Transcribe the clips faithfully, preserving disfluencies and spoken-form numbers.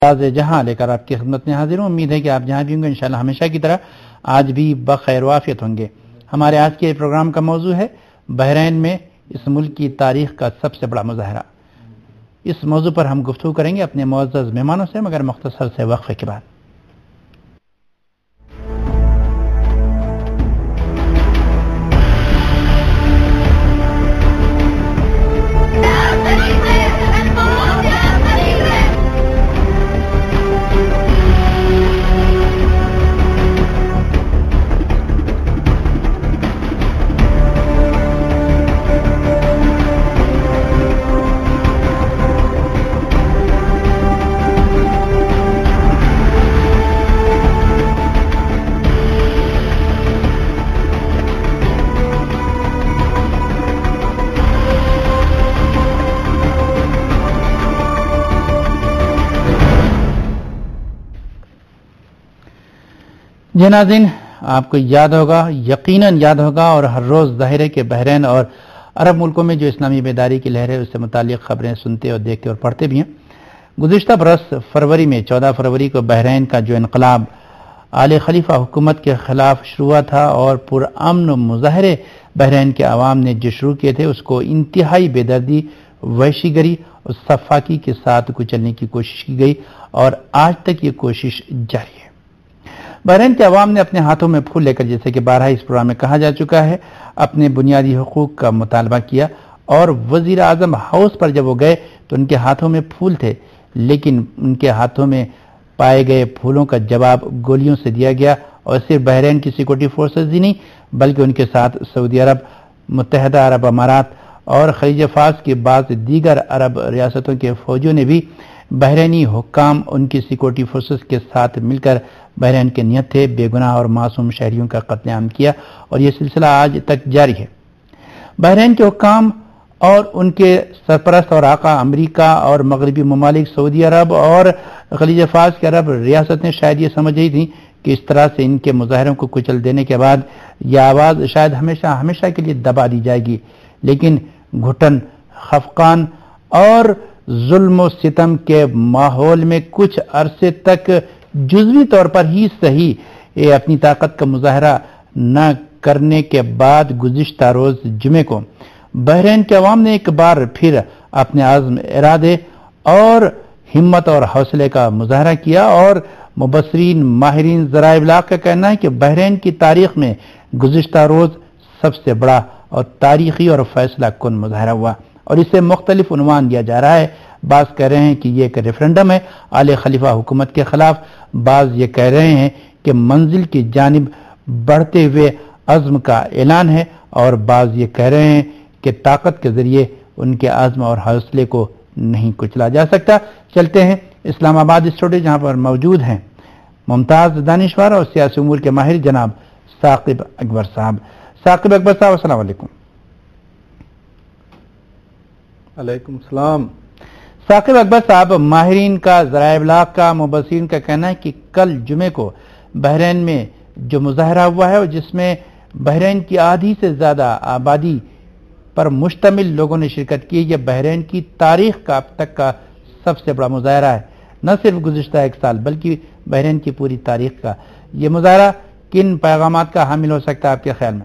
راز جہاں لے کر آپ کی خدمت میں حاضر ہوں. امید ہے کہ آپ جہاں بھی ہوں گے انشاءاللہ ہمیشہ کی طرح آج بھی بخیر وعافیت ہوں گے. ہمارے آج کے پروگرام کا موضوع ہے بحرین میں اس ملک کی تاریخ کا سب سے بڑا مظاہرہ. اس موضوع پر ہم گفتگو کریں گے اپنے معزز مہمانوں سے، مگر مختصر سے وقفے کے بعد. جی ناظرین، آپ کو یاد ہوگا، یقیناً یاد ہوگا اور ہر روز ظاہر ہے کہ بحرین اور عرب ملکوں میں جو اسلامی بیداری کی لہر ہے اس سے متعلق خبریں سنتے اور دیکھتے اور پڑھتے بھی ہیں. گزشتہ برس فروری میں چودہ فروری کو بحرین کا جو انقلاب آل خلیفہ حکومت کے خلاف شروع ہوا تھا اور پرامن مظاہرے بحرین کے عوام نے جو شروع کیے تھے اس کو انتہائی بے دردی، وحشی گری اور سفاکی کے ساتھ کچلنے کی کوشش کی گئی اور آج تک یہ کوشش جاری ہے. بحرین کے عوام نے اپنے ہاتھوں میں پھول لے کر، جیسے کہ بارہا اس پروگرام میں کہا جا چکا ہے، اپنے بنیادی حقوق کا مطالبہ کیا اور وزیر اعظم ہاؤس پر جب وہ گئے تو ان کے ہاتھوں میں پھول تھے، لیکن ان کے ہاتھوں میں پائے گئے پھولوں کا جواب گولیوں سے دیا گیا. اور صرف بحرین کی سیکورٹی فورسز ہی نہیں بلکہ ان کے ساتھ سعودی عرب، متحدہ عرب امارات اور خلیج فارس کی بعض دیگر عرب ریاستوں کے فوجیوں نے بھی بحرینی حکام ان کی سیکورٹی فورسز کے ساتھ مل کر بحرین کے نیت تھے بے گناہ اور معصوم شہریوں کا قتل عام کیا اور یہ سلسلہ آج تک جاری ہے. بحرین کے حکام اور ان کے سرپرست اور آقا امریکہ اور مغربی ممالک سعودی عرب اور خلیج فارس کے عرب ریاستیں شاید یہ سمجھ رہی تھیں کہ اس طرح سے ان کے مظاہروں کو کچل دینے کے بعد یہ آواز شاید ہمیشہ ہمیشہ کے لیے دبا دی جائے گی، لیکن گھٹن، خفقان اور ظلم و ستم کے ماحول میں کچھ عرصے تک جزوی طور پر ہی صحیح یہ اپنی طاقت کا مظاہرہ نہ کرنے کے بعد گزشتہ روز جمعے کو بحرین کے عوام نے ایک بار پھر اپنے عزم، ارادے اور ہمت اور حوصلے کا مظاہرہ کیا اور مبصرین، ماہرین ذرائع ابلاغ کا کہنا ہے کہ بحرین کی تاریخ میں گزشتہ روز سب سے بڑا اور تاریخی اور فیصلہ کن مظاہرہ ہوا اور اسے مختلف عنوان دیا جا رہا ہے. بعض کہہ رہے ہیں کہ یہ ایک ریفرنڈم ہے آل خلیفہ حکومت کے خلاف، بعض یہ کہہ رہے ہیں کہ منزل کی جانب بڑھتے ہوئے عزم کا اعلان ہے اور بعض یہ کہہ رہے ہیں کہ طاقت کے ذریعے ان کے عزم اور حوصلے کو نہیں کچلا جا سکتا. چلتے ہیں اسلام آباد اسٹوڈیو جہاں پر موجود ہیں ممتاز دانشور اور سیاسی امور کے ماہر جناب ثاقب اکبر صاحب. ثاقب اکبر صاحب السلام علیکم. علیکم السلام. ثاقب اکبر صاحب، ماہرین کا، ذرائع ابلاغ کا، مبصرین کا کہنا ہے کہ کل جمعے کو بحرین میں جو مظاہرہ ہوا ہے اور جس میں بحرین کی آدھی سے زیادہ آبادی پر مشتمل لوگوں نے شرکت کی، یہ بحرین کی تاریخ کا اب تک کا سب سے بڑا مظاہرہ ہے، نہ صرف گزشتہ ایک سال بلکہ بحرین کی پوری تاریخ کا. یہ مظاہرہ کن پیغامات کا حامل ہو سکتا ہے آپ کے خیال میں؟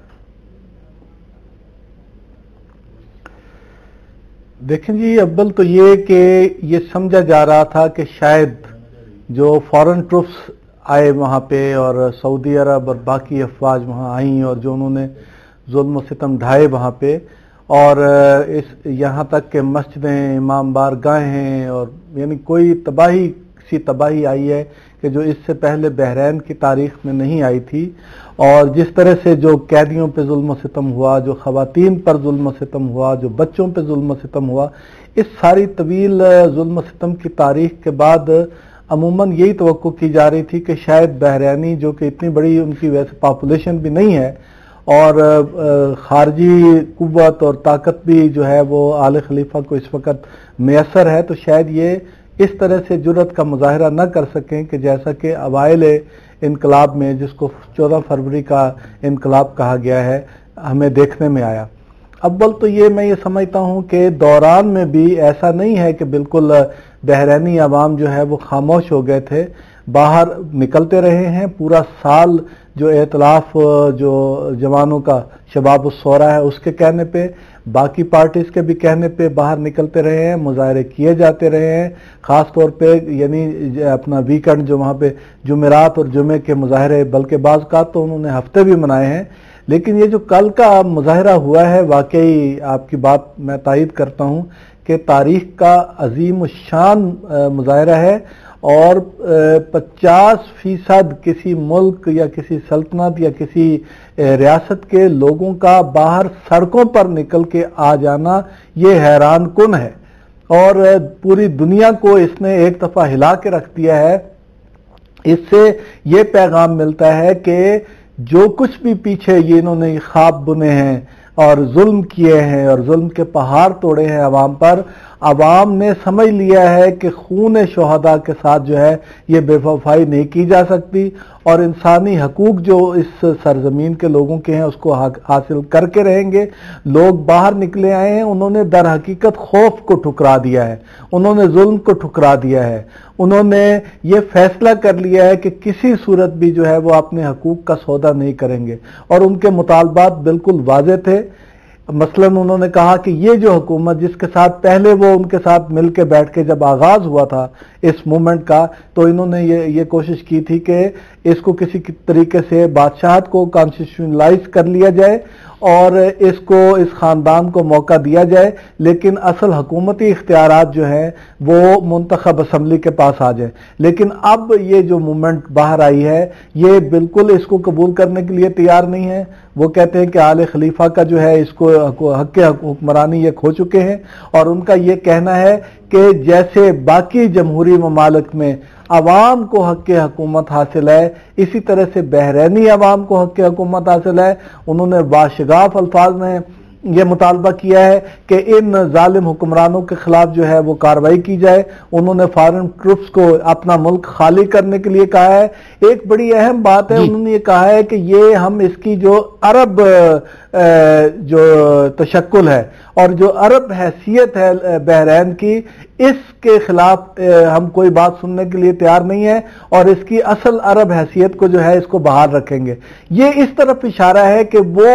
دیکھیں جی، اول تو یہ کہ یہ سمجھا جا رہا تھا کہ شاید جو فورن ٹروپس آئے وہاں پہ اور سعودی عرب اور باقی افواج وہاں آئیں اور جو انہوں نے ظلم و ستم ڈھائے وہاں پہ، اور اس یہاں تک کہ مسجدیں، امام بارگاہیں ہیں، اور یعنی کوئی تباہی سی تباہی آئی ہے کہ جو اس سے پہلے بحرین کی تاریخ میں نہیں آئی تھی. اور جس طرح سے جو قیدیوں پہ ظلم و ستم ہوا، جو خواتین پر ظلم و ستم ہوا، جو بچوں پہ ظلم و ستم ہوا، اس ساری طویل ظلم و ستم کی تاریخ کے بعد عموماً یہی توقع کی جا رہی تھی کہ شاید بحرینی، جو کہ اتنی بڑی ان کی ویسے پاپولیشن بھی نہیں ہے اور خارجی قوت اور طاقت بھی جو ہے وہ آل خلیفہ کو اس وقت میسر ہے، تو شاید یہ اس طرح سے جرأت کا مظاہرہ نہ کر سکیں کہ جیسا کہ اوائل انقلاب میں، جس کو چودہ فروری کا انقلاب کہا گیا ہے، ہمیں دیکھنے میں آیا. اول تو یہ میں یہ سمجھتا ہوں کہ دوران میں بھی ایسا نہیں ہے کہ بالکل بحرینی عوام جو ہے وہ خاموش ہو گئے تھے، باہر نکلتے رہے ہیں. پورا سال جو ائتلاف جو جوانوں کا شباب الثورہ ہے اس کے کہنے پہ، باقی پارٹیز کے بھی کہنے پہ باہر نکلتے رہے ہیں، مظاہرے کیے جاتے رہے ہیں. خاص طور پہ یعنی اپنا ویکنڈ جو وہاں پہ جمعرات اور جمعے کے مظاہرے، بلکہ بعض کا تو انہوں نے ہفتے بھی منائے ہیں. لیکن یہ جو کل کا مظاہرہ ہوا ہے، واقعی آپ کی بات میں تائید کرتا ہوں کہ تاریخ کا عظیم الشان مظاہرہ ہے، اور پچاس فیصد کسی ملک یا کسی سلطنت یا کسی ریاست کے لوگوں کا باہر سڑکوں پر نکل کے آ جانا یہ حیران کن ہے، اور پوری دنیا کو اس نے ایک دفعہ ہلا کے رکھ دیا ہے. اس سے یہ پیغام ملتا ہے کہ جو کچھ بھی پیچھے یہ انہوں نے خواب بنے ہیں اور ظلم کیے ہیں اور ظلم کے پہاڑ توڑے ہیں عوام پر، عوام نے سمجھ لیا ہے کہ خون شہداء کے ساتھ جو ہے یہ بے وفائی نہیں کی جا سکتی، اور انسانی حقوق جو اس سرزمین کے لوگوں کے ہیں اس کو حاصل کر کے رہیں گے. لوگ باہر نکلے آئے ہیں، انہوں نے در حقیقت خوف کو ٹھکرا دیا ہے، انہوں نے ظلم کو ٹھکرا دیا ہے، انہوں نے یہ فیصلہ کر لیا ہے کہ کسی صورت بھی جو ہے وہ اپنے حقوق کا سودا نہیں کریں گے. اور ان کے مطالبات بالکل واضح تھے. مثلا انہوں نے کہا کہ یہ جو حکومت جس کے ساتھ پہلے وہ ان کے ساتھ مل کے بیٹھ کے جب آغاز ہوا تھا اس موومنٹ کا، تو انہوں نے یہ یہ کوشش کی تھی کہ اس کو کسی طریقے سے بادشاہت کو کانسٹیٹیوشنلائز کر لیا جائے اور اس کو اس خاندان کو موقع دیا جائے، لیکن اصل حکومتی اختیارات جو ہیں وہ منتخب اسمبلی کے پاس آ جائے. لیکن اب یہ جو موومنٹ باہر آئی ہے یہ بالکل اس کو قبول کرنے کے لیے تیار نہیں ہے. وہ کہتے ہیں کہ آل خلیفہ کا جو ہے اس کو حق حکمرانی یہ کھو چکے ہیں، اور ان کا یہ کہنا ہے کہ جیسے باقی جمہوری ممالک میں عوام کو حق حکومت حاصل ہے، اسی طرح سے بحرینی عوام کو حق حکومت حاصل ہے. انہوں نے باشگاف الفاظ میں یہ مطالبہ کیا ہے کہ ان ظالم حکمرانوں کے خلاف جو ہے وہ کارروائی کی جائے. انہوں نے فارن ٹروپس کو اپنا ملک خالی کرنے کے لیے کہا ہے. ایک بڑی اہم بات ہے، انہوں نے یہ کہا ہے کہ یہ ہم اس کی جو عرب جو تشکل ہے اور جو عرب حیثیت ہے بحرین کی، اس کے خلاف ہم کوئی بات سننے کے لیے تیار نہیں ہے، اور اس کی اصل عرب حیثیت کو جو ہے اس کو بحال رکھیں گے. یہ اس طرف اشارہ ہے کہ وہ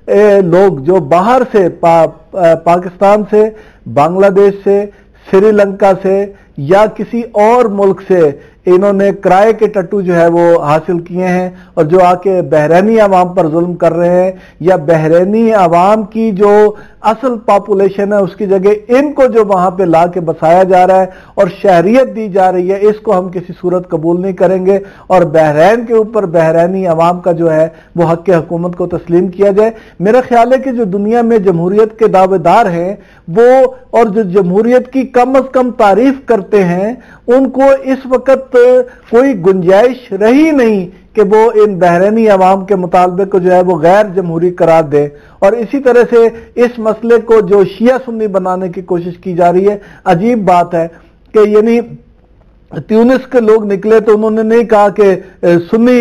لوگ جو باہر سے پا پاکستان سے، بنگلہ دیش سے، سری لنکا سے یا کسی اور ملک سے انہوں نے کرائے کے ٹٹو جو ہے وہ حاصل کیے ہیں، اور جو آ کے بحرینی عوام پر ظلم کر رہے ہیں، یا بحرینی عوام کی جو اصل پاپولیشن ہے اس کی جگہ ان کو جو وہاں پہ لا کے بسایا جا رہا ہے اور شہریت دی جا رہی ہے، اس کو ہم کسی صورت قبول نہیں کریں گے. اور بحرین کے اوپر بحرینی عوام کا جو ہے وہ حق حکومت کو تسلیم کیا جائے. میرا خیال ہے کہ جو دنیا میں جمہوریت کے دعوے دار ہیں وہ، اور جو جمہوریت کی کم از کم تعریف کرتے ہیں، ان کو اس وقت کوئی گنجائش رہی نہیں کہ وہ ان بحرینی عوام کے مطالبے کو جو ہے وہ غیر جمہوری قرار دے. اور اسی طرح سے اس مسئلے کو جو شیعہ سنی بنانے کی کوشش کی جا رہی ہے، عجیب بات ہے کہ یعنی تیونس کے لوگ نکلے تو انہوں نے نہیں کہا کہ سنی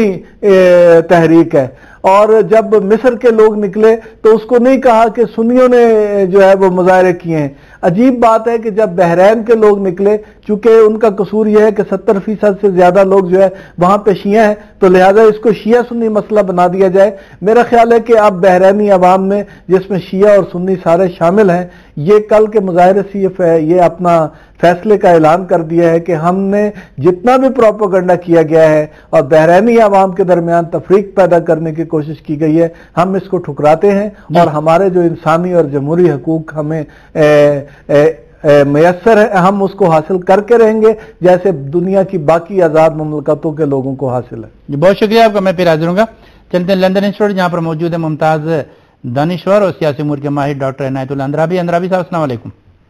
تحریک ہے، اور جب مصر کے لوگ نکلے تو اس کو نہیں کہا کہ سنیوں نے جو ہے وہ مظاہرے کیے ہیں. عجیب بات ہے کہ جب بحرین کے لوگ نکلے، چونکہ ان کا قصور یہ ہے کہ ستر فیصد سے زیادہ لوگ جو ہے وہاں پہ شیعہ ہیں، تو لہذا اس کو شیعہ سنی مسئلہ بنا دیا جائے. میرا خیال ہے کہ اب بحرینی عوام میں، جس میں شیعہ اور سنی سارے شامل ہیں، یہ کل کے مظاہرے سے یہ اپنا فیصلے کا اعلان کر دیا ہے کہ ہم نے جتنا بھی پروپیگنڈا کیا گیا ہے اور بحرینی عوام کے درمیان تفریق پیدا کرنے کی کوشش کی گئی ہے، ہم اس کو ٹھکراتے ہیں، اور ہمارے جو انسانی اور جمہوری حقوق ہمیں اے اے اے میسر ہے ہم اس کو حاصل کر کے رہیں گے، جیسے دنیا کی باقی آزاد مملکتوں کے لوگوں کو حاصل ہے. جی بہت شکریہ آپ کا. میں پھر حاضر ہوں گا. چلتے ہیں لندن انسٹیٹیوٹ، جہاں پر موجود ہے ممتاز دانشور اور سیاسی امور کے ماہر ڈاکٹر عنایت اللہ اندرابی. اندرابی صاحب السلام علیکم.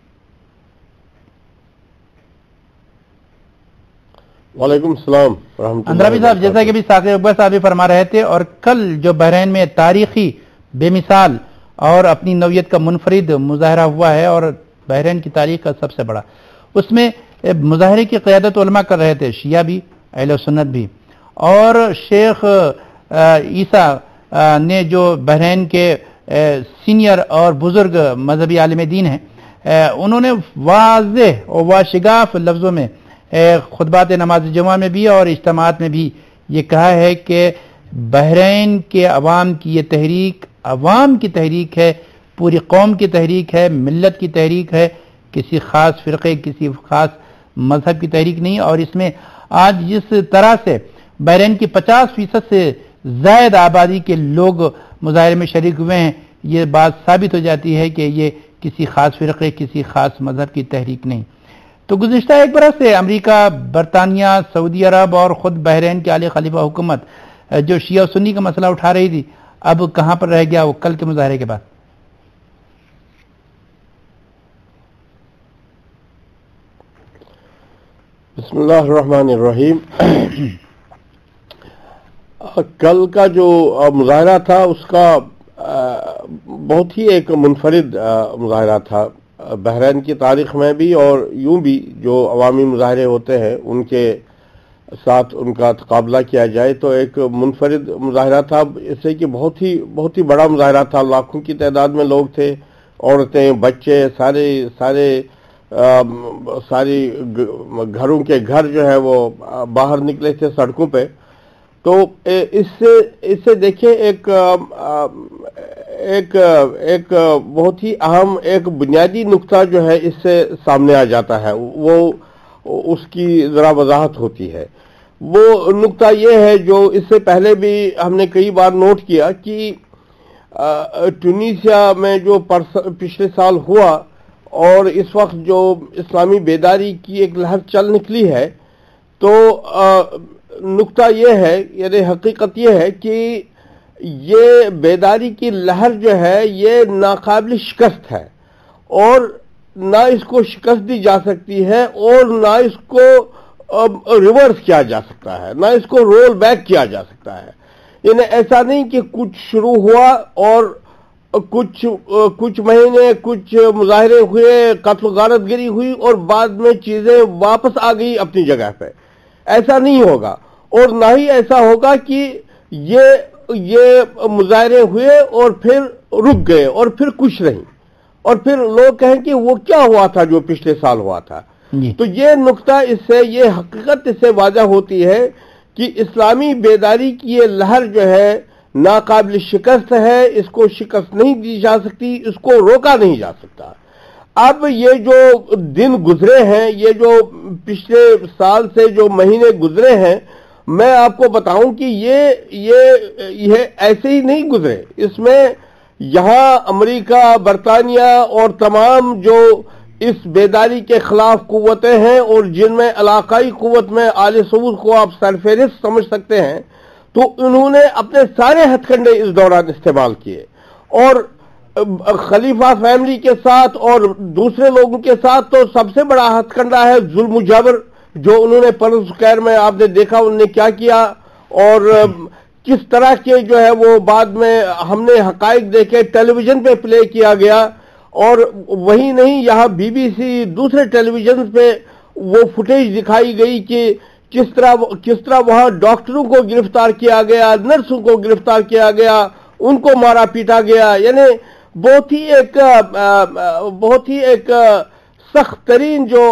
وعلیکم السلام ورحمۃ اللہ. اندرابی صاحب، جیسا کہ بھی ساقی اکبر صاحب بھی فرما رہے تھے، اور کل جو بحرین میں تاریخی بے مثال اور اپنی نوعیت کا منفرد مظاہرہ ہوا ہے، اور بحرین کی تاریخ کا سب سے بڑا، اس میں مظاہرے کی قیادت علماء کر رہے تھے، شیعہ بھی، اہل سنت بھی. اور شیخ عیسیٰ نے جو بحرین کے سینئر اور بزرگ مذہبی عالم دین ہیں، انہوں نے واضح اور واشگاف لفظوں میں خطبات نماز جمعہ میں بھی اور اجتماعات میں بھی یہ کہا ہے کہ بحرین کے عوام کی یہ تحریک عوام کی تحریک ہے، پوری قوم کی تحریک ہے، ملت کی تحریک ہے، کسی خاص فرقے کسی خاص مذہب کی تحریک نہیں. اور اس میں آج جس طرح سے بحرین کی پچاس فیصد سے زائد آبادی کے لوگ مظاہرے میں شریک ہوئے ہیں، یہ بات ثابت ہو جاتی ہے کہ یہ کسی خاص فرقے کسی خاص مذہب کی تحریک نہیں. تو گزشتہ ایک برس سے امریکہ، برطانیہ، سعودی عرب اور خود بحرین کے اعلی خلیفہ حکومت جو شیعہ و سنی کا مسئلہ اٹھا رہی تھی، اب کہاں پر رہ گیا وہ کل کے مظاہرے کے بعد؟ بسم اللہ الرحمن الرحیم. کل کا جو مظاہرہ تھا اس کا بہت ہی ایک منفرد مظاہرہ تھا بحرین کی تاریخ میں بھی، اور یوں بھی جو عوامی مظاہرے ہوتے ہیں ان کے ساتھ ان کا تقابلہ کیا جائے تو ایک منفرد مظاہرہ تھا. اس سے کہ بہت ہی بہت ہی بڑا مظاہرہ تھا، لاکھوں کی تعداد میں لوگ تھے، عورتیں، بچے، سارے سارے ساری گھروں کے گھر جو ہے وہ باہر نکلے تھے سڑکوں پہ. تو اس سے اس سے دیکھیں ایک ایک ایک بہت ہی اہم ایک بنیادی نقطہ جو ہے اس سے سامنے آ جاتا ہے، وہ اس کی ذرا وضاحت ہوتی ہے. وہ نقطہ یہ ہے جو اس سے پہلے بھی ہم نے کئی بار نوٹ کیا کہ ٹونیسیا میں جو پچھلے سال ہوا اور اس وقت جو اسلامی بیداری کی ایک لہر چل نکلی ہے، تو نقطہ یہ ہے، یعنی حقیقت یہ ہے کہ یہ بیداری کی لہر جو ہے یہ ناقابل شکست ہے، اور نہ اس کو شکست دی جا سکتی ہے اور نہ اس کو ریورس کیا جا سکتا ہے، نہ اس کو رول بیک کیا جا سکتا ہے. یعنی ایسا نہیں کہ کچھ شروع ہوا اور کچھ کچھ مہینے کچھ مظاہرے ہوئے، قتل و غارت گری ہوئی اور بعد میں چیزیں واپس آ گئی اپنی جگہ پہ. ایسا نہیں ہوگا، اور نہ ہی ایسا ہوگا کہ یہ یہ مظاہرے ہوئے اور پھر رک گئے اور پھر کچھ نہیں، اور پھر لوگ کہیں کہ وہ کیا ہوا تھا جو پچھلے سال ہوا تھا. تو یہ نقطہ اس سے، یہ حقیقت اس سے واضح ہوتی ہے کہ اسلامی بیداری کی یہ لہر جو ہے ناقابل شکست ہے، اس کو شکست نہیں دی جا سکتی، اس کو روکا نہیں جا سکتا. اب یہ جو دن گزرے ہیں، یہ جو پچھلے سال سے جو مہینے گزرے ہیں، میں آپ کو بتاؤں کہ یہ یہ یہ ایسے ہی نہیں گزرے. اس میں یہاں امریکہ، برطانیہ اور تمام جو اس بیداری کے خلاف قوتیں ہیں اور جن میں علاقائی قوت میں آل سعود کو آپ سرفہرست سمجھ سکتے ہیں، تو انہوں نے اپنے سارے ہتھ کنڈے اس دوران استعمال کیے، اور خلیفہ فیملی کے ساتھ اور دوسرے لوگوں کے ساتھ تو سب سے بڑا ہتھ کنڈا ہے ظلم و جبر، جو انہوں نے پرس اسکوائر میں آپ نے دیکھا انہوں نے کیا کیا، اور کس طرح کے جو ہے وہ بعد میں ہم نے حقائق دیکھے، ٹیلی ویژن پہ پلے کیا گیا. اور وہی نہیں، یہاں بی بی سی دوسرے ٹیلی ویژن پہ وہ فوٹیج دکھائی گئی کہ کس طرح کس طرح وہاں ڈاکٹروں کو گرفتار کیا گیا، نرسوں کو گرفتار کیا گیا، ان کو مارا پیٹا گیا. یعنی بہت ہی ایک بہت ہی ایک سخت ترین جو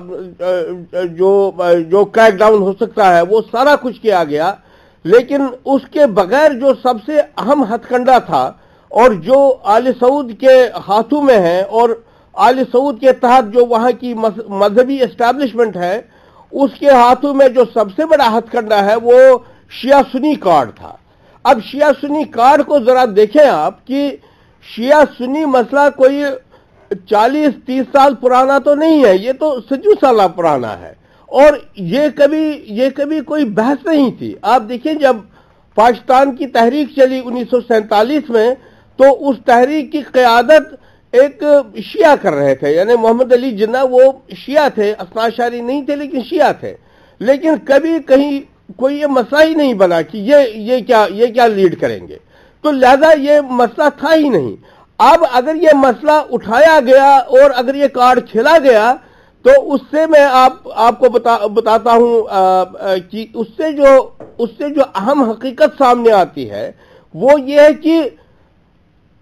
جو جو کریک ڈاؤن ہو سکتا ہے وہ سارا کچھ کیا گیا. لیکن اس کے بغیر جو سب سے اہم ہتھ کنڈا تھا اور جو آل سعود کے ہاتھوں میں ہے، اور آل سعود کے تحت جو وہاں کی مذہبی اسٹیبلشمنٹ ہے اس کے ہاتھوں میں جو سب سے بڑا ہتھ کنڈا ہے وہ شیعہ سنی کارڈ تھا. اب شیعہ سنی کارڈ کو ذرا دیکھیں آپ کہ شیعہ سنی مسئلہ کوئی چالیس تیس سال پرانا تو نہیں ہے، یہ تو ستیو سالہ پرانا ہے، اور یہ کبھی یہ کبھی کوئی بحث نہیں تھی. آپ دیکھیں جب پاکستان کی تحریک چلی انیس سو سینتالیس میں، تو اس تحریک کی قیادت ایک شیعہ کر رہے تھے، یعنی محمد علی جناح وہ شیعہ تھے، اثنا عشری نہیں تھے لیکن شیعہ تھے. لیکن کبھی کہیں کوئی یہ مسئلہ ہی نہیں بنا کہ یہ یہ کیا یہ کیا لیڈ کریں گے، تو لہذا یہ مسئلہ تھا ہی نہیں. اب اگر یہ مسئلہ اٹھایا گیا اور اگر یہ کارڈ کھیلا گیا تو اس سے میں آپ آپ کو بتا, بتاتا ہوں کہ اس سے جو اس سے جو اہم حقیقت سامنے آتی ہے وہ یہ ہے کہ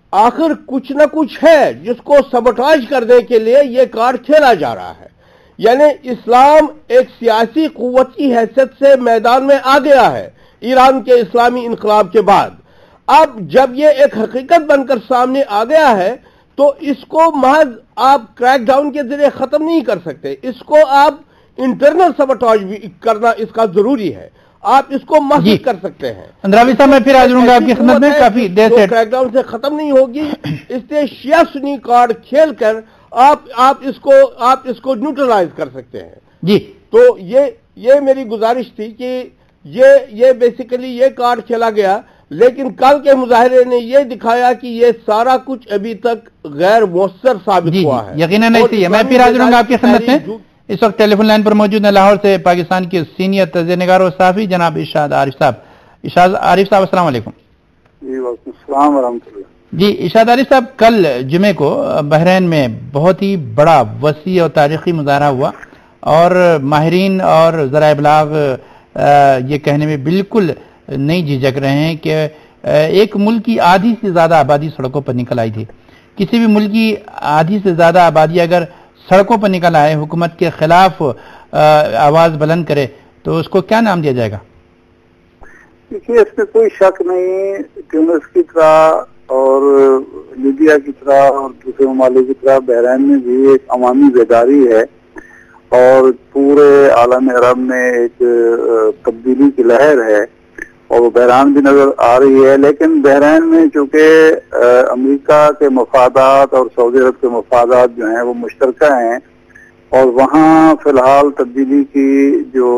آخر کچھ نہ کچھ ہے جس کو سبوٹاج کرنے کے لیے یہ کارڈ کھیلا جا رہا ہے. یعنی اسلام ایک سیاسی قوت کی حیثیت سے میدان میں آ گیا ہے ایران کے اسلامی انقلاب کے بعد. اب جب یہ ایک حقیقت بن کر سامنے آ گیا ہے تو اس کو محض آپ کریک ڈاؤن کے ذریعے ختم نہیں کر سکتے. اس کو آپ انٹرنل سبوٹاج بھی کرنا اس کا ضروری ہے. آپ اس کو محدود کر سکتے ہیں. اندراوی صاحب میں پھر آ جاؤں گا آپ کی خدمت میں. کافی دیر سے کریک ڈاؤن سے ختم نہیں ہوگی. اس لیے شیعہ سنی کارڈ کھیل کر آپ آپ اس کو آپ اس کو نیوٹرلائز کر سکتے ہیں. جی تو یہ یہ میری گزارش تھی کہ یہ یہ بیسیکلی یہ کارڈ کھیلا گیا. لیکن کل کے مظاہرے نے یہ دکھایا کہ یہ سارا کچھ ابھی تک غیر مؤثر ثابت جی ہوا ہے. یقیناً ایسی ہے. میں پھر آ جاؤں گا آپ کی خدمت میں. اس وقت ٹیلی فون لائن پر موجود ہیں لاہور سے پاکستان کے سینئر تجزیہ نگار و صحافی جناب ارشاد عارف صاحب. ارشاد عارف صاحب السلام علیکم. جی وعلیکم السلام ورحمۃ اللہ. جی ارشاد عارف صاحب، کل جمعے کو بحرین میں بہت ہی بڑا وسیع اور تاریخی مظاہرہ ہوا اور ماہرین اور ذرائع ابلاغ یہ کہنے میں بالکل نہیں جھجک رہے ہیں کہ ایک ملک کی آدھی سے زیادہ آبادی سڑکوں پر نکل آئی تھی. کسی بھی ملک کی آدھی سے زیادہ آبادی اگر سڑکوں پر نکل آئے، حکومت کے خلاف آواز بلند کرے، تو اس کو کیا نام دیا جائے گا؟ دیکھیے، اس میں کوئی شک نہیں. ٹیونس کی طرح اور لیبیا کی طرح اور دوسرے ممالک کی طرح بحرین میں بھی ایک عوامی بیداری ہے اور پورے عالم عرب میں ایک تبدیلی کی لہر ہے اور وہ بحران بھی نظر آ رہی ہے. لیکن بحرین میں چونکہ امریکہ کے مفادات اور سعودی عرب کے مفادات جو ہیں وہ مشترکہ ہیں اور وہاں فی الحال تبدیلی کی جو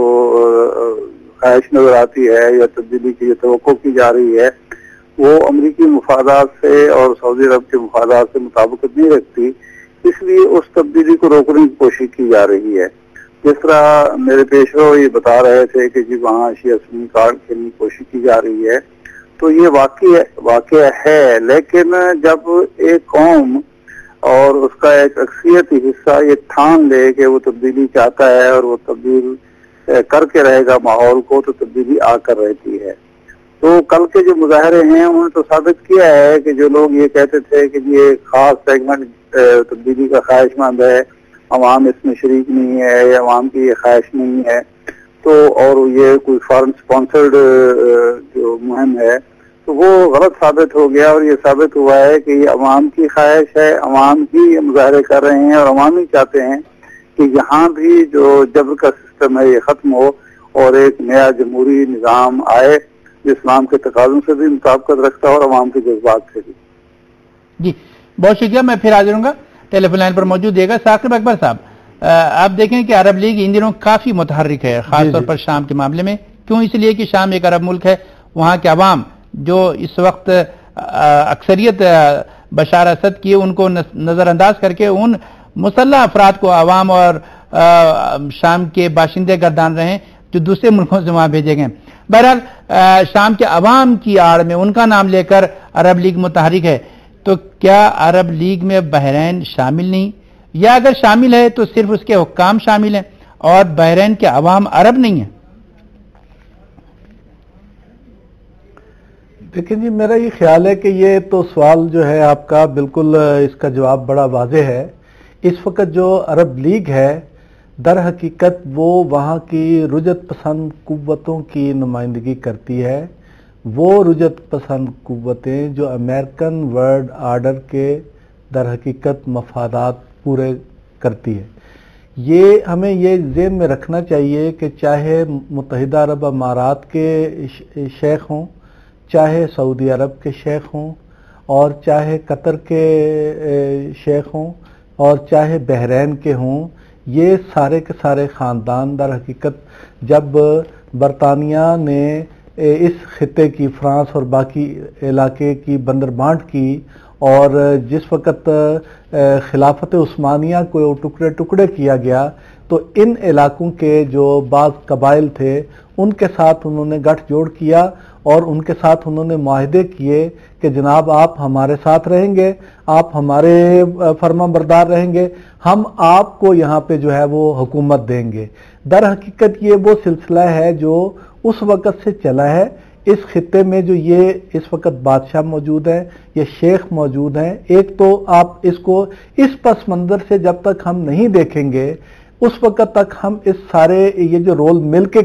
خواہش نظر آتی ہے یا تبدیلی کی جو توقع کی جا رہی ہے وہ امریکی مفادات سے اور سعودی عرب کے مفادات سے مطابقت نہیں رکھتی. اس لیے اس تبدیلی کو روکنے کی کوشش کی جا رہی ہے. جس طرح میرے پیشرو یہ بتا رہے تھے کہ جی وہاں شیعہ سنی کارڈ کھیلنے کی کوشش کی جا رہی ہے، تو یہ واقع واقعہ ہے. لیکن جب ایک قوم اور اس کا ایک اکثریتی حصہ یہ ٹھان لے کہ وہ تبدیلی چاہتا ہے اور وہ تبدیل کر کے رہے گا ماحول کو، تو تبدیلی آ کر رہتی ہے. تو کل کے جو مظاہرے ہیں انہوں نے تو ثابت کیا ہے کہ جو لوگ یہ کہتے تھے کہ یہ خاص سیگمنٹ تبدیلی کا خواہش مند ہے، عوام اس میں شریک نہیں ہے یا عوام کی یہ خواہش نہیں ہے، تو اور یہ کوئی فارن سپانسرڈ جو مہم ہے تو وہ غلط ثابت ہو گیا. اور یہ ثابت ہوا ہے کہ یہ عوام کی خواہش ہے، عوام کی یہ مظاہرے کر رہے ہیں اور عوام ہی چاہتے ہیں کہ یہاں بھی جو جبر کا سسٹم ہے یہ ختم ہو اور ایک نیا جمہوری نظام آئے جو اسلام کے تقاضوں سے بھی مطابقت رکھتا ہے اور عوام کے جذبات سے بھی. جی بہت شکریہ. میں پھر حاضر ہوں گا. ٹیلی فون لائن پر موجود ہے گا ثاقب اکبر صاحب. آپ دیکھیں کہ عرب لیگ ان دنوں کافی متحرک ہے، خاص طور پر شام کے معاملے میں. کیوں؟ اس لیے کہ شام ایک عرب ملک ہے. وہاں کے عوام جو اس وقت اکثریت بشار اسد کی ان کو نظر انداز کر کے ان مسلح افراد کو عوام اور شام کے باشندے گردان رہے ہیں جو دوسرے ملکوں سے وہاں بھیجے گئے. بہرحال شام کے عوام کی آڑ میں ان کا نام لے کر عرب لیگ متحرک ہے. تو کیا عرب لیگ میں بحرین شامل نہیں، یا اگر شامل ہے تو صرف اس کے حکام شامل ہیں اور بحرین کے عوام عرب نہیں ہیں؟ دیکھیں جی، میرا یہ خیال ہے کہ یہ تو سوال جو ہے آپ کا بالکل اس کا جواب بڑا واضح ہے. اس وقت جو عرب لیگ ہے در حقیقت وہ وہاں کی رجعت پسند قوتوں کی نمائندگی کرتی ہے. وہ رجعت پسند قوتیں جو امریکن ورلڈ آرڈر کے در حقیقت مفادات پورے کرتی ہے. یہ ہمیں یہ ذہن میں رکھنا چاہیے کہ چاہے متحدہ عرب امارات کے شیخ ہوں، چاہے سعودی عرب کے شیخ ہوں، اور چاہے قطر کے شیخ ہوں، اور چاہے بحرین کے ہوں، یہ سارے کے سارے خاندان در حقیقت جب برطانیہ نے اس خطے کی، فرانس اور باقی علاقے کی بندر بانٹ کی اور جس وقت خلافت عثمانیہ کو ٹکڑے ٹکڑے کیا گیا، تو ان علاقوں کے جو بعض قبائل تھے ان کے ساتھ انہوں نے گٹھ جوڑ کیا اور ان کے ساتھ انہوں نے معاہدے کیے کہ جناب آپ ہمارے ساتھ رہیں گے، آپ ہمارے فرما بردار رہیں گے، ہم آپ کو یہاں پہ جو ہے وہ حکومت دیں گے. در حقیقت یہ وہ سلسلہ ہے جو اس وقت سے چلا ہے. اس خطے میں جو یہ اس وقت بادشاہ موجود ہیں، یہ شیخ موجود ہیں، ایک تو آپ اس کو اس پس منظر سے جب تک ہم نہیں دیکھیں گے اس وقت تک ہم اس سارے یہ جو رول مل کے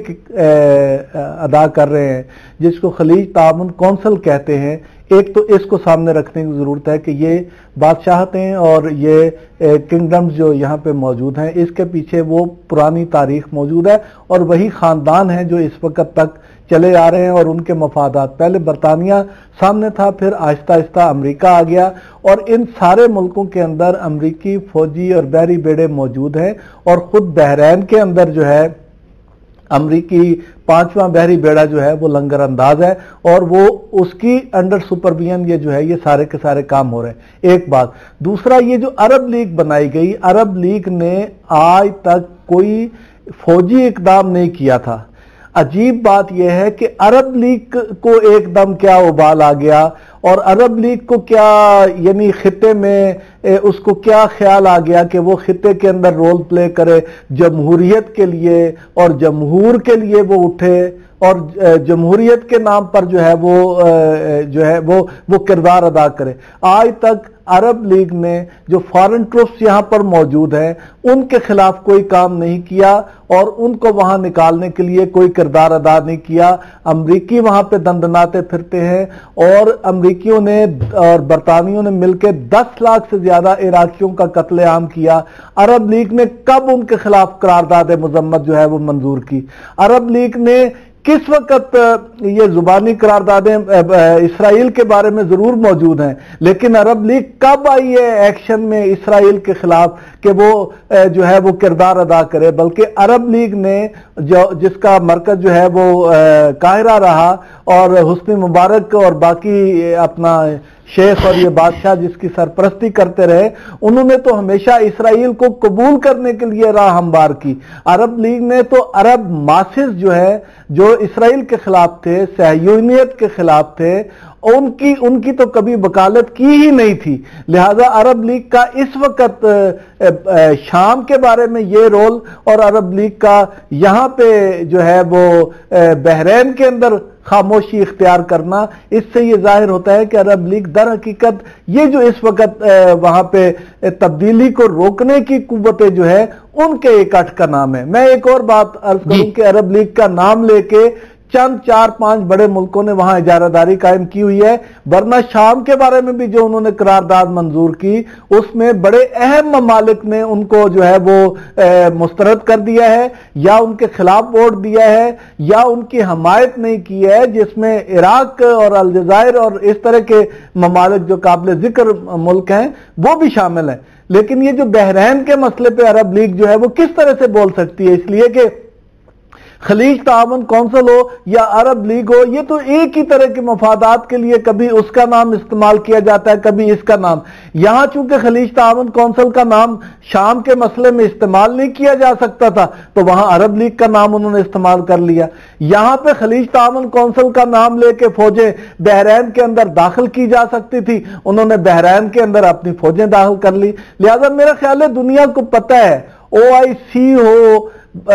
ادا کر رہے ہیں جس کو خلیج تعاون کونسل کہتے ہیں، ایک تو اس کو سامنے رکھنے کی ضرورت ہے کہ یہ بادشاہتیں اور یہ کنگڈمز جو یہاں پہ موجود ہیں اس کے پیچھے وہ پرانی تاریخ موجود ہے اور وہی خاندان ہیں جو اس وقت تک چلے آ رہے ہیں اور ان کے مفادات، پہلے برطانیہ سامنے تھا، پھر آہستہ آہستہ امریکہ آ گیا اور ان سارے ملکوں کے اندر امریکی فوجی اور بحری بیڑے موجود ہیں اور خود بحرین کے اندر جو ہے امریکی پانچواں بحری بیڑا جو ہے وہ لنگر انداز ہے اور وہ اس کی انڈر سپرویژن یہ جو ہے یہ سارے کے سارے کام ہو رہے ہیں، ایک بات۔ دوسرا، یہ جو عرب لیگ بنائی گئی، عرب لیگ نے آج تک کوئی فوجی اقدام نہیں کیا تھا۔ عجیب بات یہ ہے کہ عرب لیگ کو ایک دم کیا ابال آ گیا اور عرب لیگ کو کیا یعنی خطے میں اس کو کیا خیال آ گیا کہ وہ خطے کے اندر رول پلے کرے جمہوریت کے لیے اور جمہور کے لیے وہ اٹھے اور جمہوریت کے نام پر جو ہے وہ جو ہے وہ وہ کردار ادا کرے۔ آج تک عرب لیگ نے جو فارن ٹروپس یہاں پر موجود ہیں ان کے خلاف کوئی کام نہیں کیا اور ان کو وہاں نکالنے کے لیے کوئی کردار ادا نہیں کیا۔ امریکی وہاں پہ دندناتے پھرتے ہیں اور امریکیوں نے اور برطانیوں نے مل کے دس لاکھ سے زیادہ عراقیوں کا قتل عام کیا۔ عرب لیگ نے کب ان کے خلاف قرارداد مذمت جو ہے وہ منظور کی؟ عرب لیگ نے کس وقت یہ زبانی قراردادیں اسرائیل کے بارے میں ضرور موجود ہیں لیکن عرب لیگ کب آئی ہے ایکشن میں اسرائیل کے خلاف کہ وہ جو ہے وہ کردار ادا کرے؟ بلکہ عرب لیگ نے جو جس کا مرکز جو ہے وہ قاہرہ رہا اور حسنی مبارک اور باقی اپنا شیخ اور یہ بادشاہ جس کی سرپرستی کرتے رہے، انہوں نے تو ہمیشہ اسرائیل کو قبول کرنے کے لیے راہ ہموار کی۔ عرب لیگ نے تو عرب ماسز جو ہے جو اسرائیل کے خلاف تھے، صہیونیت کے خلاف تھے، ان کی ان کی تو کبھی وکالت کی ہی نہیں تھی۔ لہذا عرب لیگ کا اس وقت شام کے بارے میں یہ رول اور عرب لیگ کا یہاں پہ جو ہے وہ بحرین کے اندر خاموشی اختیار کرنا، اس سے یہ ظاہر ہوتا ہے کہ عرب لیگ در حقیقت یہ جو اس وقت وہاں پہ تبدیلی کو روکنے کی قوتیں جو ہے ان کے ایک اٹھ کا نام ہے۔ میں ایک اور بات عرض کروں کہ عرب لیگ کا نام لے کے چند چار پانچ بڑے ملکوں نے وہاں اجارہ داری قائم کی ہوئی ہے، ورنہ شام کے بارے میں بھی جو انہوں نے قرارداد منظور کی اس میں بڑے اہم ممالک نے ان کو جو ہے وہ مسترد کر دیا ہے یا ان کے خلاف ووٹ دیا ہے یا ان کی حمایت نہیں کی ہے، جس میں عراق اور الجزائر اور اس طرح کے ممالک جو قابل ذکر ملک ہیں وہ بھی شامل ہیں۔ لیکن یہ جو بحرین کے مسئلے پہ عرب لیگ جو ہے وہ کس طرح سے بول سکتی ہے؟ اس لیے کہ خلیج تعاون کونسل ہو یا عرب لیگ ہو، یہ تو ایک ہی طرح کے مفادات کے لیے کبھی اس کا نام استعمال کیا جاتا ہے کبھی اس کا نام۔ یہاں چونکہ خلیج تعاون کونسل کا نام شام کے مسئلے میں استعمال نہیں کیا جا سکتا تھا تو وہاں عرب لیگ کا نام انہوں نے استعمال کر لیا۔ یہاں پہ خلیج تعاون کونسل کا نام لے کے فوجیں بحرین کے اندر داخل کی جا سکتی تھی، انہوں نے بحرین کے اندر اپنی فوجیں داخل کر لی۔ لہذا میرا خیال ہے دنیا کو پتہ ہے او آئی سی ہو،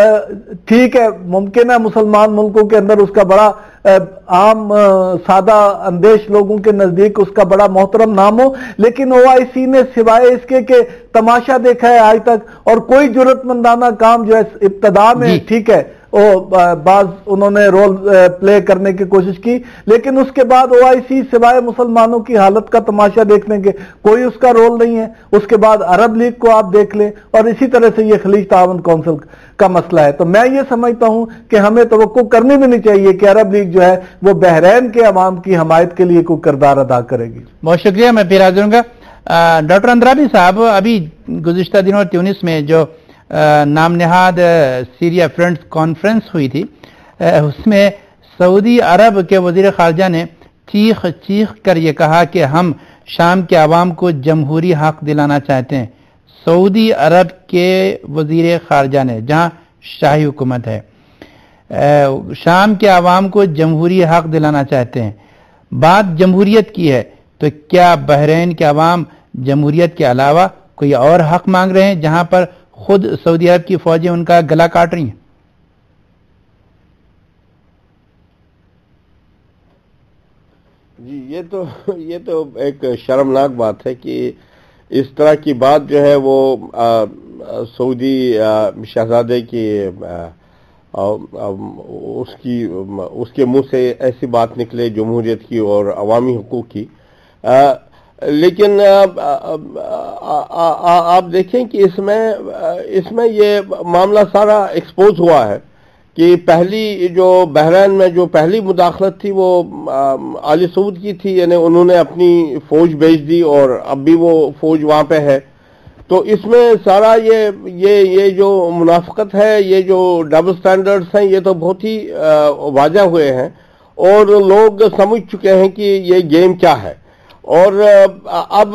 ٹھیک ہے ممکن ہے مسلمان ملکوں کے اندر اس کا بڑا عام سادہ اندیش لوگوں کے نزدیک اس کا بڑا محترم نام ہو، لیکن او آئی سی نے سوائے اس کے کہ تماشا دیکھا ہے آج تک اور کوئی جرأت مندانہ کام جو ہے ابتدا میں ٹھیک ہے بعض انہوں نے رول پلے کرنے کی کوشش کی، لیکن اس کے بعد او آئی سی سوائے مسلمانوں کی حالت کا تماشا دیکھنے کے کوئی اس کا رول نہیں ہے۔ اس کے بعد عرب لیگ کو آپ دیکھ لیں اور اسی طرح سے یہ خلیج تعاون کونسل کا مسئلہ ہے۔ تو میں یہ سمجھتا ہوں کہ ہمیں توقع کرنی بھی نہیں چاہیے کہ عرب لیگ جو ہے وہ بحرین کے عوام کی حمایت کے لیے کوئی کردار ادا کرے گی۔ بہت شکریہ، میں پھر حاضر ہوں گا۔ ڈاکٹر اندرابی صاحب، ابھی گزشتہ دنوں تیونس میں جو نام نہاد سیریا فرنٹس کانفرنس ہوئی تھی اس میں سعودی عرب کے وزیر خارجہ نے چیخ چیخ کر یہ کہا کہ ہم شام کے عوام کو جمہوری حق دلانا چاہتے ہیں۔ سعودی عرب کے وزیر خارجہ نے، جہاں شاہی حکومت ہے، شام کے عوام کو جمہوری حق دلانا چاہتے ہیں، بات جمہوریت کی ہے، تو کیا بحرین کے عوام جمہوریت کے علاوہ کوئی اور حق مانگ رہے ہیں جہاں پر خود سعودی عرب کی فوجیں ان کا گلا کاٹ رہی ہیں؟ جی یہ تو یہ تو ایک شرمناک بات ہے کہ اس طرح کی بات جو ہے وہ سعودی شہزادے کی اس کی اس کے منہ سے ایسی بات نکلے جمہوریت کی اور عوامی حقوق کی. لیکن آپ دیکھیں کہ اس میں اس میں یہ معاملہ سارا ایکسپوز ہوا ہے کہ پہلی جو بحرین میں جو پہلی مداخلت تھی وہ آل سعود کی تھی، یعنی انہوں نے اپنی فوج بھیج دی اور اب بھی وہ فوج وہاں پہ ہے. تو اس میں سارا یہ یہ یہ جو منافقت ہے، یہ جو ڈبل سٹینڈرڈز ہیں، یہ تو بہت ہی واضح ہوئے ہیں اور لوگ سمجھ چکے ہیں کہ یہ گیم کیا ہے. اور اب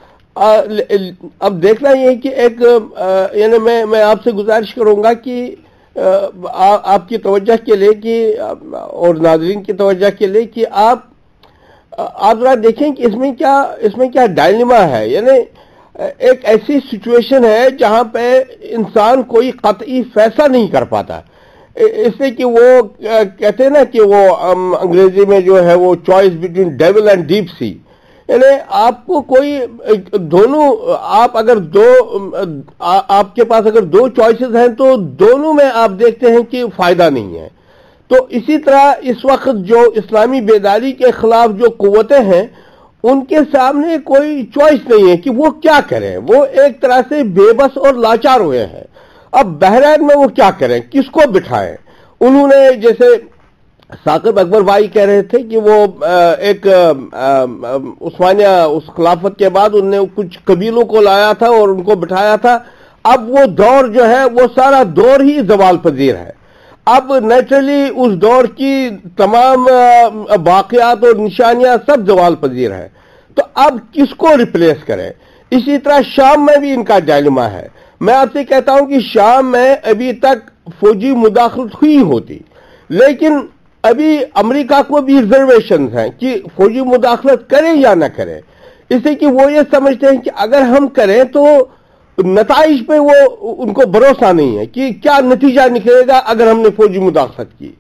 اب دیکھنا یہ ہے کہ ایک یعنی میں میں آپ سے گزارش کروں گا کہ آپ کی توجہ کے لیے کہ اور ناظرین کی توجہ کے لیے کہ آپ آپ ذرا دیکھیں کہ اس میں کیا اس میں کیا ڈائلیما ہے. یعنی ایک ایسی سچویشن ہے جہاں پہ انسان کوئی قطعی فیصلہ نہیں کر پاتا، اس لیے کہ وہ کہتے ہیں نا کہ وہ انگریزی میں جو ہے وہ choice between devil and deep sea. یعنی آپ کو کوئی دونوں آپ اگر دو آپ کے پاس اگر دو چوائسز ہیں تو دونوں میں آپ دیکھتے ہیں کہ فائدہ نہیں ہے. تو اسی طرح اس وقت جو اسلامی بیداری کے خلاف جو قوتیں ہیں ان کے سامنے کوئی چوائس نہیں ہے کہ وہ کیا کریں. وہ ایک طرح سے بے بس اور لاچار ہوئے ہیں. اب بحرین میں وہ کیا کریں، کس کو بٹھائیں. انہوں نے جیسے ثاقب اکبر بھائی کہہ رہے تھے کہ وہ ایک عثمانیہ اس خلافت کے بعد انہوں نے کچھ قبیلوں کو لایا تھا اور ان کو بٹھایا تھا. اب وہ دور جو ہے وہ سارا دور ہی زوال پذیر ہے. اب نیچرلی اس دور کی تمام باقیات اور نشانیاں سب زوال پذیر ہیں. تو اب کس کو ریپلیس کریں. اسی طرح شام میں بھی ان کا ڈائلیما ہے. میں آپ سے کہتا ہوں کہ شام میں ابھی تک فوجی مداخلت ہوئی ہوتی، لیکن ابھی امریکہ کو بھی ریزرویشنز ہیں کہ فوجی مداخلت کریں یا نہ کریں، اس لیے کہ وہ یہ سمجھتے ہیں کہ اگر ہم کریں تو نتائج پہ وہ ان کو بھروسہ نہیں ہے کہ کیا نتیجہ نکلے گا اگر ہم نے فوجی مداخلت کی.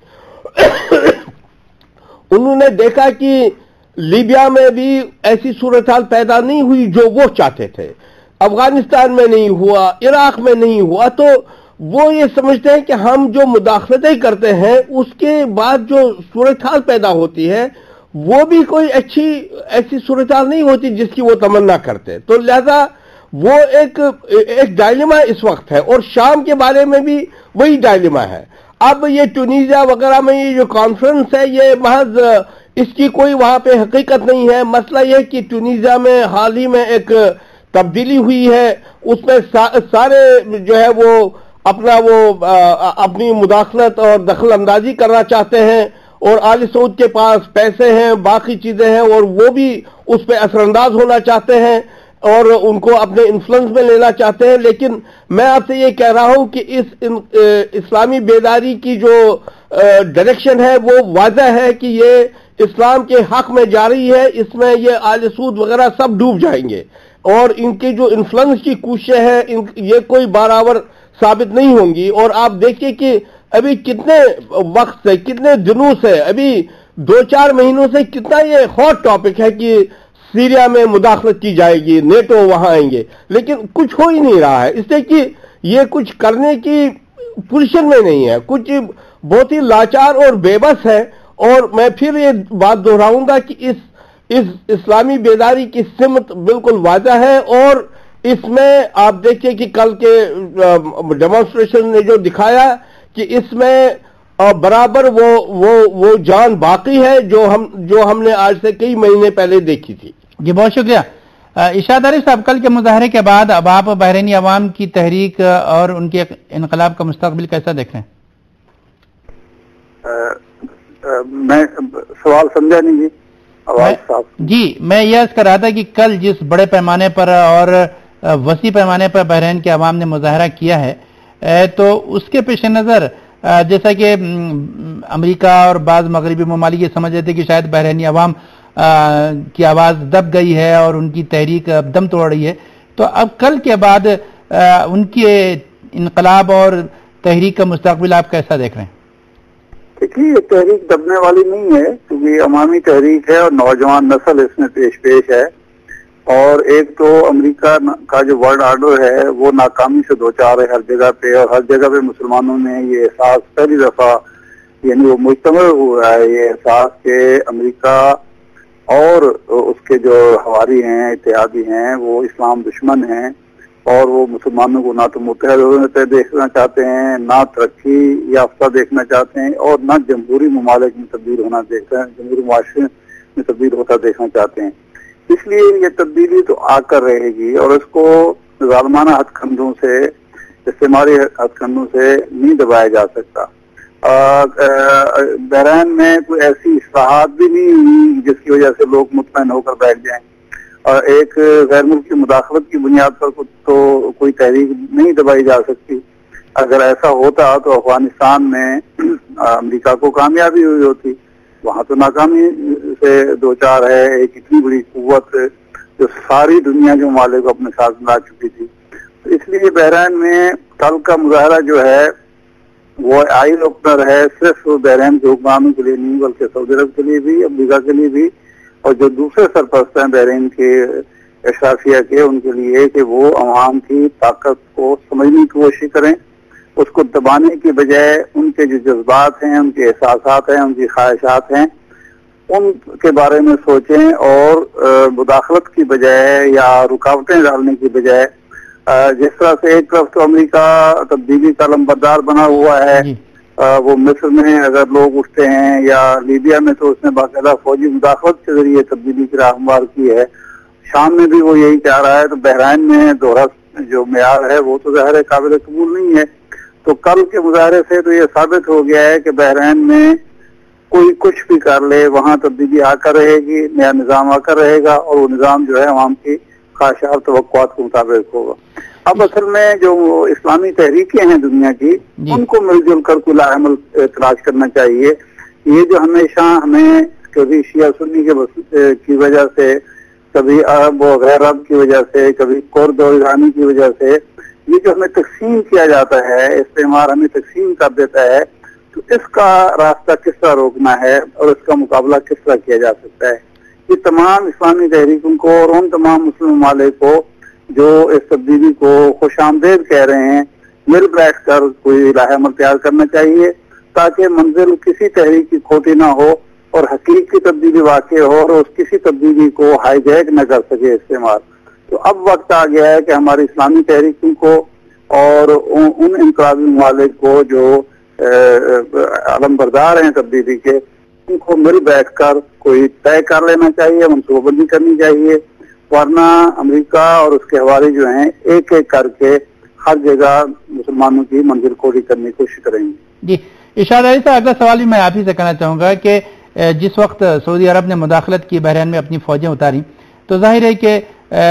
انہوں نے دیکھا کہ لیبیا میں بھی ایسی صورتحال پیدا نہیں ہوئی جو وہ چاہتے تھے، افغانستان میں نہیں ہوا، عراق میں نہیں ہوا. تو وہ یہ سمجھتے ہیں کہ ہم جو مداخلتیں کرتے ہیں اس کے بعد جو صورتحال پیدا ہوتی ہے وہ بھی کوئی اچھی ایسی صورتحال نہیں ہوتی جس کی وہ تمنا کرتے. تو لہذا وہ ایک ایک ڈائلیما اس وقت ہے. اور شام کے بارے میں بھی وہی ڈائلیما ہے. اب یہ ٹونیزیا وغیرہ میں یہ جو کانفرنس ہے یہ محض اس کی کوئی وہاں پہ حقیقت نہیں ہے. مسئلہ یہ کہ ٹونیزیا میں حال ہی میں ایک تبدیلی ہوئی ہے، اس میں سارے جو ہے وہ اپنا وہ اپنی مداخلت اور دخل اندازی کرنا چاہتے ہیں اور آل سعود کے پاس پیسے ہیں، باقی چیزیں ہیں اور وہ بھی اس پہ اثر انداز ہونا چاہتے ہیں اور ان کو اپنے انفلوئنس میں لینا چاہتے ہیں. لیکن میں آپ سے یہ کہہ رہا ہوں کہ اس اسلامی بیداری کی جو ڈائریکشن ہے وہ واضح ہے کہ یہ اسلام کے حق میں جاری ہے. اس میں یہ آل سعود وغیرہ سب ڈوب جائیں گے اور ان کی جو انفلوئنس کی کوششیں ہیں یہ کوئی برابر ثابت نہیں ہوں گی. اور آپ دیکھیں کہ ابھی کتنے وقت سے کتنے دنوں سے ابھی دو چار مہینوں سے کتنا یہ ہاٹ ٹاپک ہے کہ سیریا میں مداخلت کی جائے گی، نیٹو وہاں آئیں گے، لیکن کچھ ہو ہی نہیں رہا ہے. اس لیے کہ یہ کچھ کرنے کی پوزیشن میں نہیں ہے، کچھ بہت ہی لاچار اور بے بس ہے. اور میں پھر یہ بات دہراؤں گا کہ اس اس اسلامی بیداری کی سمت بالکل واضح ہے. اور اس میں آپ دیکھیں کہ کل کے ڈیمانسٹریشن نے جو دکھایا کہ اس میں برابر وہ وہ وہ جان باقی ہے جو ہم جو ہم نے آج سے کئی مہینے پہلے دیکھی تھی. جی بہت شکریہ. ارشاد عارف صاحب، کل کے مظاہرے کے بعد اب آپ بحرینی عوام کی تحریک اور ان کے انقلاب کا مستقبل کیسا دیکھ رہے ہیں؟ میں سوال سمجھا نہیں جی. جی میں یہ عرض کر رہا تھا کہ کل جس بڑے پیمانے پر اور وسیع پیمانے پر بحرین کے عوام نے مظاہرہ کیا ہے تو اس کے پیش نظر جیسا کہ امریکہ اور بعض مغربی ممالک یہ سمجھ رہے تھے کہ شاید بحرینی عوام کی آواز دب گئی ہے اور ان کی تحریک اب دم توڑ رہی ہے، تو اب کل کے بعد ان کے انقلاب اور تحریک کا مستقبل آپ کیسا دیکھ رہے ہیں؟ دیکھیے یہ تحریک دبنے والی نہیں ہے، کیونکہ عوامی تحریک ہے اور نوجوان نسل اس میں پیش پیش ہے، اور ایک تو امریکہ کا جو ورلڈ آرڈر ہے وہ ناکامی سے دوچار ہے ہر جگہ پہ، اور ہر جگہ پہ مسلمانوں نے یہ احساس پہلی دفعہ یعنی وہ مجتمع ہوا ہے یہ احساس کہ امریکہ اور اس کے جو حواری ہیں اتحادی ہیں وہ اسلام دشمن ہیں، اور وہ مسلمانوں کو نہ تو متحد ہوتے دیکھنا چاہتے ہیں، نہ ترقی یافتہ دیکھنا چاہتے ہیں، اور نہ جمہوری ممالک میں تبدیل ہونا دیکھتے ہیں، جمہوری معاشرے میں تبدیل ہوتا دیکھنا چاہتے ہیں۔ اس لیے یہ تبدیلی تو آ کر رہے گی، اور اس کو ظالمانہ ہتھ کنڈوں سے استعماری ہتھ کنڈوں سے نہیں دبایا جا سکتا۔ بحرین میں کوئی ایسی اصلاحات بھی نہیں ہوئی جس کی وجہ سے لوگ مطمئن ہو کر بیٹھ جائیں، اور ایک غیر ملکی مداخلت کی بنیاد پر تو کوئی تحریک نہیں دبائی جا سکتی۔ اگر ایسا ہوتا تو افغانستان میں امریکہ کو کامیابی ہوئی ہوتی، وہاں تو ناکامی سے دوچار ہے ایک اتنی بڑی قوت جو ساری دنیا کے ممالک کو اپنے ساتھ ملا چکی تھی۔ تو اس لیے بحرین میں کل کا مظاہرہ جو ہے وہ آئی اوپنر ہے، صرف بحرین کے حکمرانوں کے لیے نہیں بلکہ سعودی عرب کے لیے بھی، امریکہ کے لیے بھی، اور جو دوسرے سرپرست ہیں بحرین کے اشرافیہ کے ان کے لیے کہ وہ عوام کی طاقت کو سمجھنے کی کوشش کریں، اس کو دبانے کی بجائے ان کے جو جذبات ہیں، ان کے احساسات ہیں، ان کی خواہشات ہیں، ان کے بارے میں سوچیں، اور مداخلت کی بجائے یا رکاوٹیں ڈالنے کی بجائے جس طرح سے ایک طرف تو امریکہ تبدیلی کا لمبردار بنا ہوا ہے، وہ مصر میں اگر لوگ اٹھتے ہیں یا لیبیا میں تو اس نے باقاعدہ فوجی مداخلت کے ذریعے تبدیلی کی راہ ہموار کی ہے، شام میں بھی وہ یہی چاہ رہا ہے، تو بحرین میں دوہرا جو معیار ہے وہ تو ظاہر قابل قبول نہیں ہے۔ تو کل کے مظاہرے سے تو یہ ثابت ہو گیا ہے کہ بحرین میں کوئی کچھ بھی کر لے وہاں تبدیلی آ کر رہے گی، نیا نظام آ کر رہے گا، اور وہ نظام جو ہے عوام کی خواہشات اور توقعات کے مطابق ہوگا۔ اب اصل میں جو اسلامی تحریکیں ہیں دنیا کی ان کو مل جل کر کوئی لاعمل تلاش کرنا چاہیے۔ یہ جو ہمیشہ ہمیں کبھی شیعہ سنی کے کی وجہ سے، کبھی عرب و غیر عرب کی وجہ سے، کبھی کرد اور ایرانی کی وجہ سے یہ جو ہمیں تقسیم کیا جاتا ہے، استعمار ہمیں تقسیم کر دیتا ہے، تو اس کا راستہ کس طرح روکنا ہے اور اس کا مقابلہ کس طرح کیا جا سکتا ہے۔ یہ تمام اسلامی تحریکوں کو اور ان تمام مسلم ممالک کو جو اس تبدیلی کو خوش آمدید کہہ رہے ہیں مل بیٹھ کر کوئی راہ عمل تیار کرنا چاہیے، تاکہ منزل کسی تحریک کی کھوٹی نہ ہو اور حقیقی تبدیلی واقع ہو، اور اس کسی تبدیلی کو ہائی جیک نہ کر سکے استعمال۔ تو اب وقت آ گیا ہے کہ ہماری اسلامی تحریکوں کو اور ان انقلابی ممالک کو جو علم بردار ہیں تبدیلی کے، ان کو مل بیٹھ کر کوئی طے کر لینا چاہیے، منصوبہ بندی کرنی چاہیے، ورنہ امریکہ اور اس کے حوالے جو ہیں ایک ایک کر کے ہر جگہ مسلمانوں کی منزل کھوڑی کرنے کی کوشش کریں گے۔ جی ارشاد علی صاحب، اگلا سوال بھی میں آپ ہی سے کرنا چاہوں گا کہ جس وقت سعودی عرب نے مداخلت کی بحرین میں اپنی فوجیں اتاری، تو ظاہر ہے کہ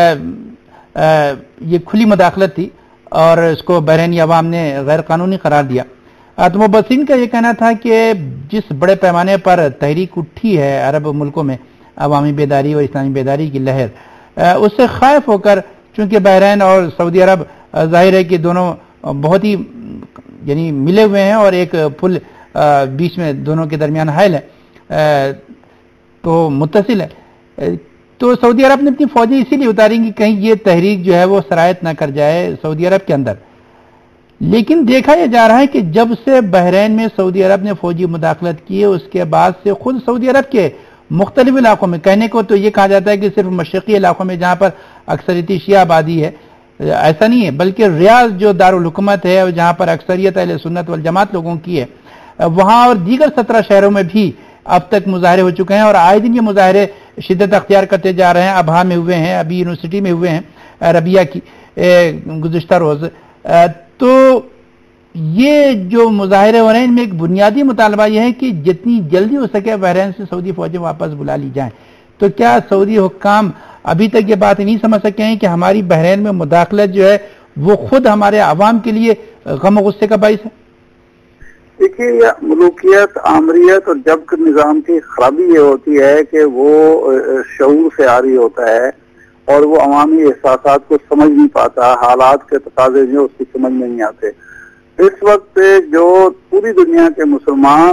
یہ کھلی مداخلت تھی اور اس کو بحرینی عوام نے غیر قانونی قرار دیا۔ تو مبصرین کا یہ کہنا تھا کہ جس بڑے پیمانے پر تحریک اٹھی ہے عرب ملکوں میں عوامی بیداری اور اسلامی بیداری کی لہر، اس سے خائف ہو کر، چونکہ بحرین اور سعودی عرب ظاہر ہے کہ دونوں بہت ہی یعنی ملے ہوئے ہیں اور ایک پل بیچ میں دونوں کے درمیان حائل ہے، تو متصل ہے، تو سعودی عرب نے اپنی فوجیں اسی لیے اتاریں کہ کہیں یہ تحریک جو ہے وہ سرایت نہ کر جائے سعودی عرب کے اندر۔ لیکن دیکھا یہ جا رہا ہے کہ جب سے بحرین میں سعودی عرب نے فوجی مداخلت کی ہے، اس کے بعد سے خود سعودی عرب کے مختلف علاقوں میں، کہنے کو تو یہ کہا جاتا ہے کہ صرف مشرقی علاقوں میں جہاں پر اکثریتی شیعہ آبادی ہے، ایسا نہیں ہے، بلکہ ریاض جو دارالحکومت ہے اور جہاں پر اکثریت اہل سنت والجماعت لوگوں کی ہے، وہاں اور دیگر سترہ شہروں میں بھی اب تک مظاہرے ہو چکے ہیں، اور آئے دن یہ مظاہرے شدت اختیار کرتے جا رہے ہیں۔ ابہا میں ہوئے ہیں، ابھی یونیورسٹی میں ہوئے ہیں ربیہ کی گزشتہ روز۔ تو یہ جو مظاہرے ہو رہے ہیں ان میں ایک بنیادی مطالبہ یہ ہے کہ جتنی جلدی ہو سکے بحرین سے سعودی فوجیں واپس بلا لی جائیں۔ تو کیا سعودی حکام ابھی تک یہ بات نہیں سمجھ سکے ہیں کہ ہماری بحرین میں مداخلت جو ہے وہ خود ہمارے عوام کے لیے غم و غصے کا باعث ہے؟ دیکھیے، یہ ملوکیت، آمریت اور جبر نظام کی خرابی یہ ہوتی ہے کہ وہ شعور سے عاری ہوتا ہے اور وہ عوامی احساسات کو سمجھ نہیں پاتا، حالات کے تقاضے جو اس کی سمجھ میں نہیں آتے۔ اس وقت جو پوری دنیا کے مسلمان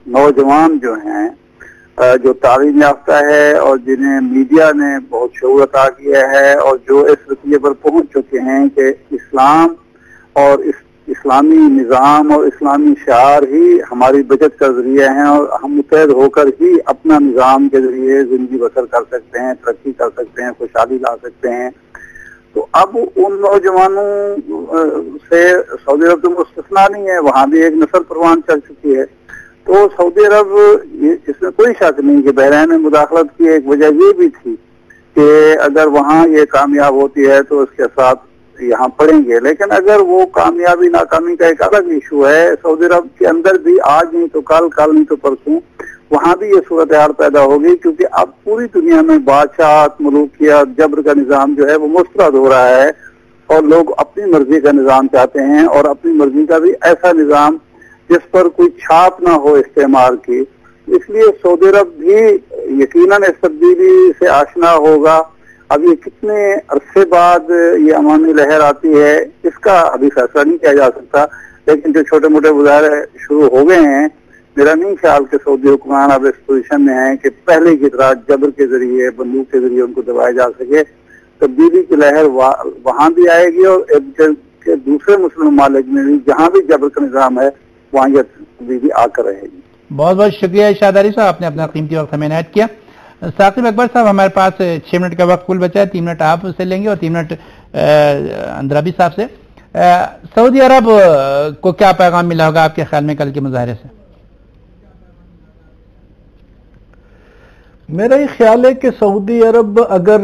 نوجوان جو ہیں جو تعلیم یافتہ ہے اور جنہیں میڈیا نے بہت شعور عطا کیا ہے اور جو اس رتبے پر پہنچ چکے ہیں کہ اسلام اور اس اسلامی نظام اور اسلامی شعار ہی ہماری بچت کا ذریعہ ہیں اور ہم متحد ہو کر ہی اپنا نظام کے ذریعے زندگی بسر کر سکتے ہیں، ترقی کر سکتے ہیں، خوشحالی لا سکتے ہیں. تو اب ان نوجوانوں سے سعودی عرب تو مستثنا نہیں ہے، وہاں بھی ایک نسل پروان چل چکی ہے. تو سعودی عرب اس میں کوئی شک نہیں کہ بحرین میں مداخلت کی ایک وجہ یہ بھی تھی کہ اگر وہاں یہ کامیاب ہوتی ہے تو اس کے ساتھ یہاں پڑیں گے، لیکن اگر وہ کامیابی ناکامی کا ایک الگ ایشو ہے. سعودی عرب کے اندر بھی آج نہیں تو کل، کل نہیں تو پرسوں وہاں بھی یہ صورتحال پیدا ہوگی، کیونکہ اب پوری دنیا میں بادشاہت، ملوکیت، جبر کا نظام جو ہے وہ مسترد ہو رہا ہے اور لوگ اپنی مرضی کا نظام چاہتے ہیں اور اپنی مرضی کا بھی ایسا نظام جس پر کوئی چھاپ نہ ہو استعمال کی. اس لیے سعودی عرب بھی یقیناً اس تبدیلی سے آشنا ہوگا. اب یہ کتنے عرصے بعد یہ عوامی لہر آتی ہے اس کا ابھی فیصلہ نہیں کیا جا سکتا، لیکن جو چھوٹے موٹے مظاہرے شروع ہو گئے ہیں، میرا نہیں خیال کہ سعودی حکمران اب اس پوزیشن میں ہیں کہ پہلے کی طرح جبر کے ذریعے، بندوق کے ذریعے ان کو دبایا جا سکے. تبدیلی کی لہر وہاں بھی آئے گی اور دوسرے مسلم ممالک میں بھی جہاں بھی جبر کا نظام ہے وہاں یہ تبدیلی آ کر رہے گی. بہت بہت شکریہ ارشاد علی صاحب، آپ نے اپنا قیمتی وقت ہمیں عنایت کیا. ثاقب اکبر صاحب، ہمارے پاس چھ منٹ کا وقت کل بچا ہے، تین منٹ آپ سے لیں گے اور تین منٹ اندرابی صاحب سے. سعودی عرب کو کیا پیغام ملا ہوگا آپ کے خیال میں کل کے مظاہرے سے؟ میرا یہ خیال ہے کہ سعودی عرب اگر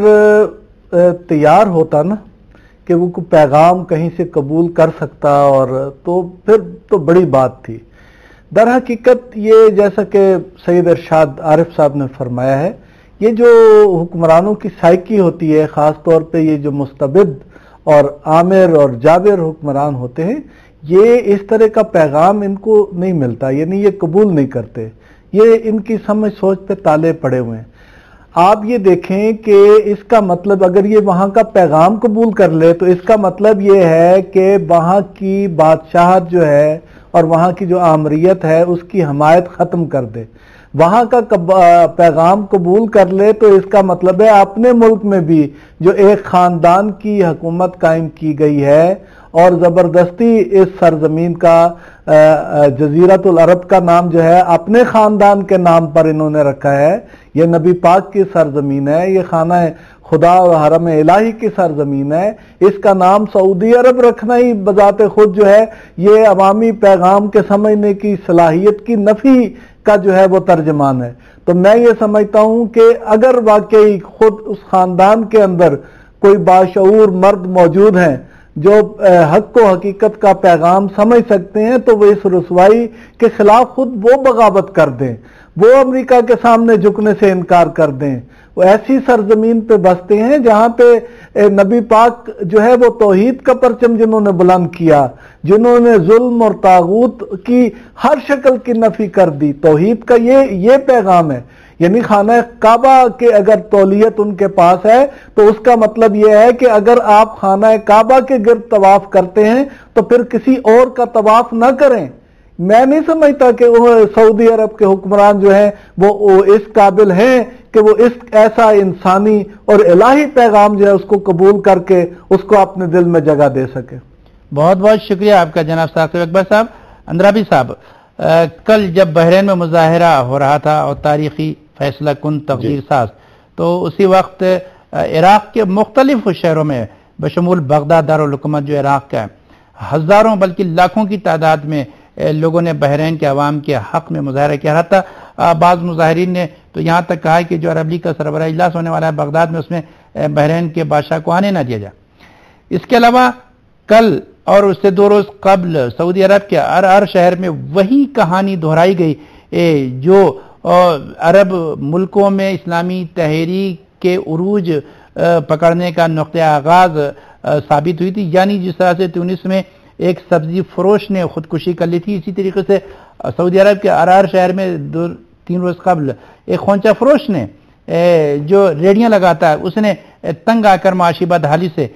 تیار ہوتا نا کہ وہ کوئی پیغام کہیں سے قبول کر سکتا اور تو پھر تو بڑی بات تھی. در حقیقت یہ جیسا کہ سید ارشاد عارف صاحب نے فرمایا ہے، یہ جو حکمرانوں کی سائیکی ہوتی ہے، خاص طور پہ یہ جو مستبد اور آمر اور جابر حکمران ہوتے ہیں، یہ اس طرح کا پیغام ان کو نہیں ملتا، یعنی یہ قبول نہیں کرتے. یہ ان کی سمجھ سوچ پہ تالے پڑے ہوئے ہیں. آپ یہ دیکھیں کہ اس کا مطلب اگر یہ وہاں کا پیغام قبول کر لے تو اس کا مطلب یہ ہے کہ وہاں کی بادشاہت جو ہے اور وہاں کی جو آمریت ہے اس کی حمایت ختم کر دے. وہاں کا پیغام قبول کر لے تو اس کا مطلب ہے اپنے ملک میں بھی جو ایک خاندان کی حکومت قائم کی گئی ہے اور زبردستی اس سرزمین کا جزیرۃ العرب کا نام جو ہے اپنے خاندان کے نام پر انہوں نے رکھا ہے. یہ نبی پاک کی سرزمین ہے، یہ خانہ خدا اور حرم الہی کی سرزمین ہے. اس کا نام سعودی عرب رکھنا ہی بذات خود جو ہے یہ عوامی پیغام کے سمجھنے کی صلاحیت کی نفی کا جو ہے وہ ترجمان ہے. تو میں یہ سمجھتا ہوں کہ اگر واقعی خود اس خاندان کے اندر کوئی باشعور مرد موجود ہیں جو حق و حقیقت کا پیغام سمجھ سکتے ہیں تو وہ اس رسوائی کے خلاف خود وہ بغاوت کر دیں، وہ امریکہ کے سامنے جھکنے سے انکار کر دیں. وہ ایسی سرزمین پہ بستے ہیں جہاں پہ نبی پاک جو ہے وہ توحید کا پرچم جنہوں نے بلند کیا، جنہوں نے ظلم اور طاغوت کی ہر شکل کی نفی کر دی. توحید کا یہ یہ پیغام ہے. یعنی خانہ کعبہ کے اگر تولیت ان کے پاس ہے تو اس کا مطلب یہ ہے کہ اگر آپ خانہ کعبہ کے گرد طواف کرتے ہیں تو پھر کسی اور کا طواف نہ کریں. میں نہیں سمجھتا کہ وہ سعودی عرب کے حکمران جو ہیں وہ اس قابل ہیں کہ وہ اس ایسا انسانی اور الہی پیغام جو ہے اس کو قبول کر کے اس کو اپنے دل میں جگہ دے سکے. بہت بہت شکریہ آپ کا جناب ثاقب اکبر صاحب. اندرابی صاحب، کل جب بحرین میں مظاہرہ ہو رہا تھا اور تاریخی فیصلہ کن تقدیر ساز، تو اسی وقت عراق کے مختلف شہروں میں بشمول بغداد دارالحکومت جو عراق کا ہے، ہزاروں بلکہ لاکھوں کی تعداد میں لوگوں نے بحرین کے عوام کے حق میں مظاہرہ کیا رہا تھا. بعض مظاہرین نے تو یہاں تک کہا کہ جو عرب لیگ کا سربراہ اجلاس ہونے والا ہے بغداد میں، اس میں بحرین کے بادشاہ کو آنے نہ دیا جائے. اس کے علاوہ کل اور اس سے دو روز قبل سعودی عرب کے ہر ہر شہر میں وہی کہانی دہرائی گئی جو عرب ملکوں میں اسلامی تحریک کے عروج پکڑنے کا نقطہ آغاز ثابت ہوئی تھی. یعنی جس طرح سے تونس میں ایک سبزی فروش نے خودکشی کر لی تھی، اسی طریقے سے سعودی عرب کے ہر ہر شہر میں دو تین روز قبل ایک خونچہ فروش نے جو ریڑیاں لگاتا ہے اس نے تنگ آ کر معاشی بدحالی سے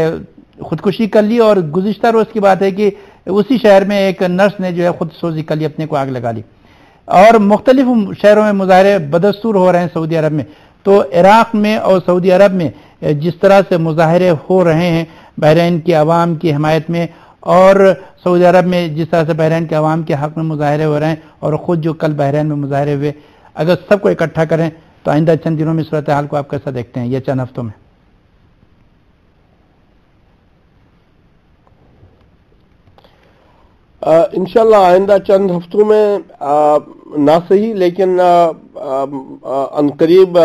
خودکشی کر لی. اور گزشتہ روز کی بات ہے کہ اسی شہر میں ایک نرس نے جو ہے خود سوزی کر لی، اپنے کو آگ لگا لی. اور مختلف شہروں میں مظاہرے بدستور ہو رہے ہیں سعودی عرب میں، تو عراق میں اور سعودی عرب میں جس طرح سے مظاہرے ہو رہے ہیں بحرین کی عوام کی حمایت میں، اور سعودی عرب میں جس طرح سے بحرین کے عوام کے حق میں مظاہرے ہو رہے ہیں، اور خود جو کل بحرین میں مظاہرے ہوئے، اگر سب کو اکٹھا کریں تو آئندہ چند دنوں میں صورتحال کو آپ کیسا دیکھتے ہیں، یہ چند ہفتوں میں؟ انشاءاللہ آئندہ چند ہفتوں میں نہ صحیح لیکن عنقریب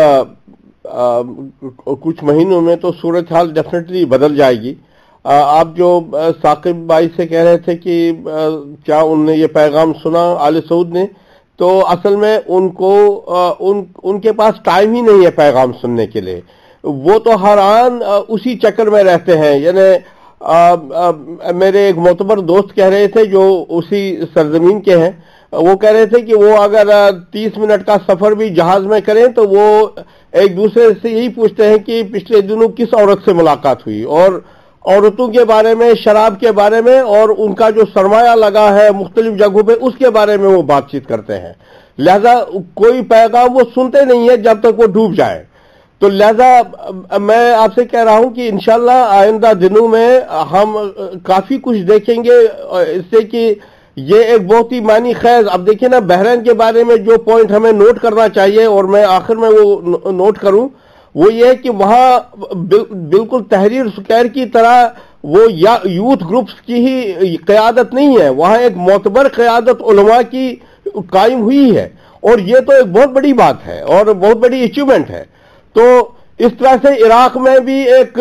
کچھ مہینوں میں تو صورتحال ڈیفینیٹلی بدل جائے گی۔ آپ جو ثاقب بھائی سے کہہ رہے تھے کہ کیا ان نے یہ پیغام سنا آل سعود نے، تو اصل میں ان کو ان ان کے پاس ٹائم ہی نہیں ہے پیغام سننے کے لیے، وہ تو ہر آن اسی چکر میں رہتے ہیں۔ یعنی آ, آ, میرے ایک معتبر دوست کہہ رہے تھے جو اسی سرزمین کے ہیں، وہ کہہ رہے تھے کہ وہ اگر تیس منٹ کا سفر بھی جہاز میں کریں تو وہ ایک دوسرے سے یہی پوچھتے ہیں کہ پچھلے دنوں کس عورت سے ملاقات ہوئی، اور عورتوں کے بارے میں، شراب کے بارے میں، اور ان کا جو سرمایہ لگا ہے مختلف جگہوں پہ اس کے بارے میں وہ بات چیت کرتے ہیں۔ لہذا کوئی پیغام وہ سنتے نہیں ہے جب تک وہ ڈوب جائے۔ تو لہذا میں آپ سے کہہ رہا ہوں کہ انشاءاللہ آئندہ دنوں میں ہم کافی کچھ دیکھیں گے اس سے کہ یہ ایک بہت ہی معنی خیز۔ اب دیکھیں نا، بحرین کے بارے میں جو پوائنٹ ہمیں نوٹ کرنا چاہیے، اور میں آخر میں وہ نوٹ کروں، وہ یہ ہے کہ وہاں بالکل تحریر سکیر کی طرح وہ یوتھ گروپس کی ہی قیادت نہیں ہے، وہاں ایک معتبر قیادت علماء کی قائم ہوئی ہے، اور یہ تو ایک بہت بڑی بات ہے اور بہت بڑی اچیومنٹ ہے۔ تو اس طرح سے عراق میں بھی ایک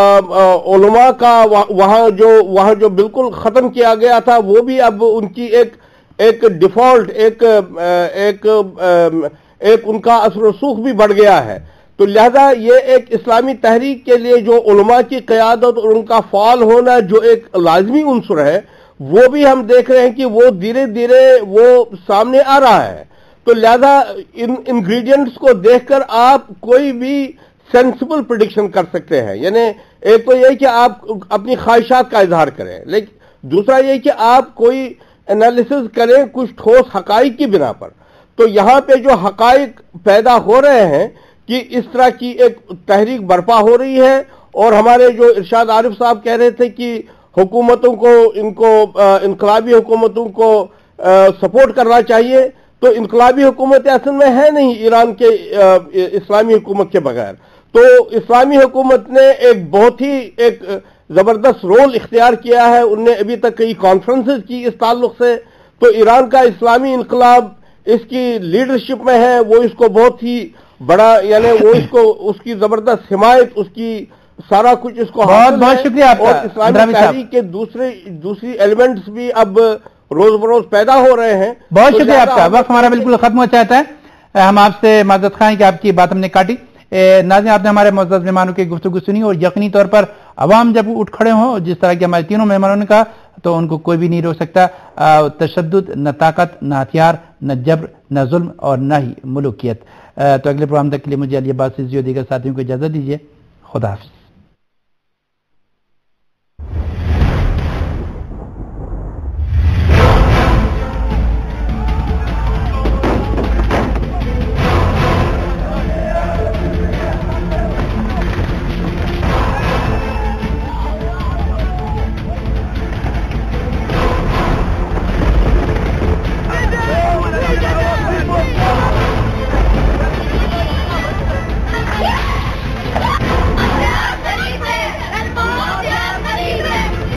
علماء کا وہاں جو وہاں جو بالکل ختم کیا گیا تھا، وہ بھی اب ان کی ایک ایک ڈیفالٹ ایک ایک ایک ان کا اثر و رسوخ بھی بڑھ گیا ہے۔ تو لہذا یہ ایک اسلامی تحریک کے لیے جو علماء کی قیادت اور ان کا فعال ہونا جو ایک لازمی عنصر ہے، وہ بھی ہم دیکھ رہے ہیں کہ وہ دھیرے دھیرے وہ سامنے آ رہا ہے۔ تو لہذا ان انگریڈینٹس کو دیکھ کر آپ کوئی بھی سینسیبل پریڈکشن کر سکتے ہیں۔ یعنی ایک تو یہ کہ آپ اپنی خواہشات کا اظہار کریں، لیکن دوسرا یہ کہ آپ کوئی انالیسز کریں کچھ ٹھوس حقائق کی بنا پر۔ تو یہاں پہ جو حقائق پیدا ہو رہے ہیں کہ اس طرح کی ایک تحریک برپا ہو رہی ہے، اور ہمارے جو ارشاد عارف صاحب کہہ رہے تھے کہ حکومتوں کو ان کو انقلابی حکومتوں کو سپورٹ کرنا چاہیے، تو انقلابی حکومت اصل میں ہے نہیں ایران کے اسلامی حکومت کے بغیر۔ تو اسلامی حکومت نے ایک بہت ہی ایک زبردست رول اختیار کیا ہے، ان نے ابھی تک کئی کانفرنسز کی اس تعلق سے۔ تو ایران کا اسلامی انقلاب اس کی لیڈرشپ میں ہے، وہ اس کو بہت ہی بڑا، یعنی وہ اس کو اس کی زبردست حمایت، اس کی سارا کچھ اس کو بہت بہت شکریہ آپ کا۔ اور اسلامی تحریک کے دوسرے دوسری ایلیمنٹس بھی اب روز بروز پیدا ہو رہے ہیں۔ بہت شکریہ آپ کا، وقت ہمارا بالکل ختم ہو چاہتا ہے، ہم آپ سے معذرت خواہ ہیں کہ آپ کی بات ہم نے کاٹی۔ ناظرین، آپ نے ہمارے معزز مہمانوں کی گفتگو سنی، اور یقینی طور پر عوام جب اٹھ کھڑے ہوں جس طرح کے ہمارے تینوں مہمانوں نے کہا، تو ان کو کوئی بھی نہیں روک سکتا۔ تشدد، نہ طاقت، نہ ہتھیار، نہ جبر، نہ ظلم، اور نہ ہی ملوکیت۔ تو اگلے پروگرام تک کے لیے مجھے علی عباس سیزی اور دیگر ساتھیوں کو اجازت دیجیے۔ خدا حافظ۔